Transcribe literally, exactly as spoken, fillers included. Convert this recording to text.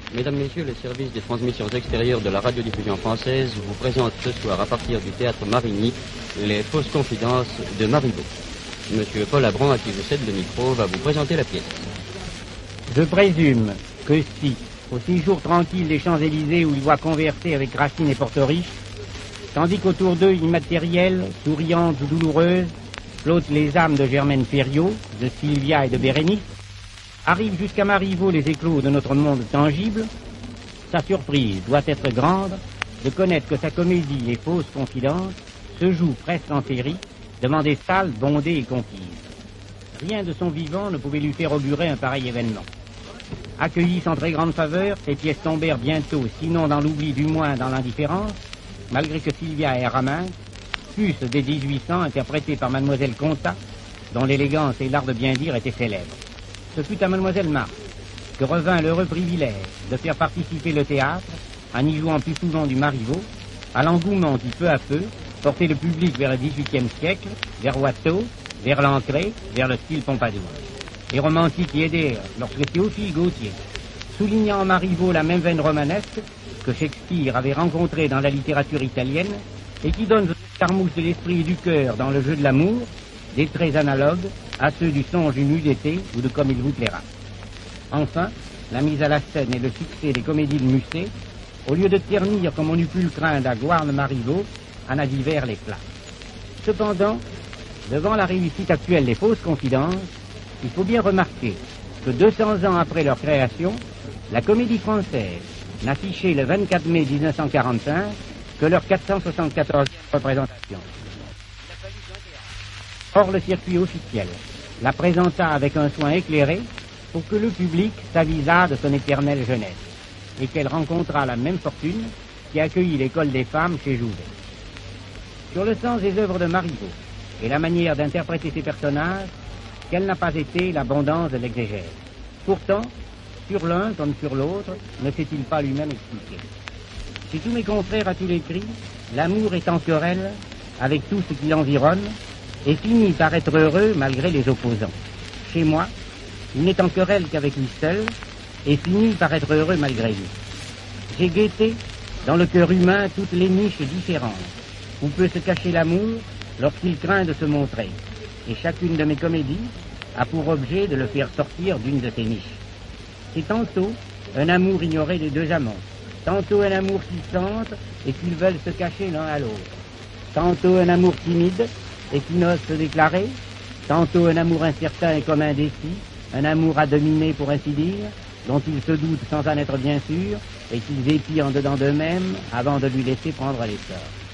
Mesdames, Messieurs, le service des transmissions extérieures de la radiodiffusion française vous présente ce soir à partir du théâtre Marigny les fausses confidences de Marivaux. Monsieur Paul Abron, à qui je cède le micro, va vous présenter la pièce. Je présume que si, au séjour tranquille des Champs-Élysées où il voit converser avec Racine et Portoriche, tandis qu'autour d'eux, immatérielles, souriantes ou douloureuses, flottent les âmes de Germaine Ferriot, de Sylvia et de Bérénice, arrivent jusqu'à Marivaux les éclos de notre monde tangible, sa surprise doit être grande de connaître que sa comédie Les fausses confidences se joue presque en série devant des salles bondées et conquises. Rien de son vivant ne pouvait lui faire augurer un pareil événement. Accueillies sans très grande faveur, ces pièces tombèrent bientôt, sinon dans l'oubli, du moins dans l'indifférence, malgré que Sylvia et Araminx fussent dès dix-huit cents interprétées par Mademoiselle Contat, dont l'élégance et l'art de bien dire étaient célèbres. Ce fut à Mademoiselle Mars que revint l'heureux privilège de faire participer le théâtre, en y jouant plus souvent du Marivaux, à l'engouement qui peu à peu portait le public vers le dix-huitième siècle, vers Watteau, vers Lancret, vers le style Pompadour. Les romantiques y aidèrent lorsque Théophile Gautier, soulignant en Marivaux la même veine romanesque que Shakespeare avait rencontrée dans la littérature italienne et qui donne aux carmouches de l'esprit et du cœur dans le jeu de l'amour des traits analogues à ceux du songe d'une nuit d'été ou de Comme il vous plaira. Enfin, la mise à la scène et le succès des comédies de Musset, au lieu de ternir comme on eût pu le craindre à Gouarne-Marivaux, en a divers les places. Cependant, devant la réussite actuelle des fausses confidences, il faut bien remarquer que deux cents ans après leur création, la comédie française n'affichait le vingt-quatre mai mille neuf cent quarante-cinq que leur quatre cent soixante-quatorzième représentation. Or, le circuit officiel la présenta avec un soin éclairé pour que le public s'avisât de son éternelle jeunesse et qu'elle rencontrât la même fortune qui accueillit l'école des femmes chez Jouvet. Sur le sens des œuvres de Marivaux et la manière d'interpréter ses personnages, quelle n'a pas été l'abondance de l'exégèse. Pourtant, sur l'un comme sur l'autre, ne s'est-il pas lui-même expliqué. Chez tous mes confrères à tous les cris, l'amour est en querelle avec tout ce qui l'environne et finit par être heureux malgré les opposants. Chez moi, il n'est en querelle qu'avec lui seul et finit par être heureux malgré lui. J'ai guetté dans le cœur humain toutes les niches différentes où peut se cacher l'amour lorsqu'il craint de se montrer. Et chacune de mes comédies a pour objet de le faire sortir d'une de ces niches. C'est tantôt un amour ignoré des deux amants, tantôt un amour qu'ils sentent et qu'ils veulent se cacher l'un à l'autre, tantôt un amour timide et qui n'ose se déclarer, tantôt un amour incertain et comme indécis, un amour à dominer pour ainsi dire, dont ils se doutent sans en être bien sûrs et qu'ils épient en dedans d'eux-mêmes avant de lui laisser prendre l'essor.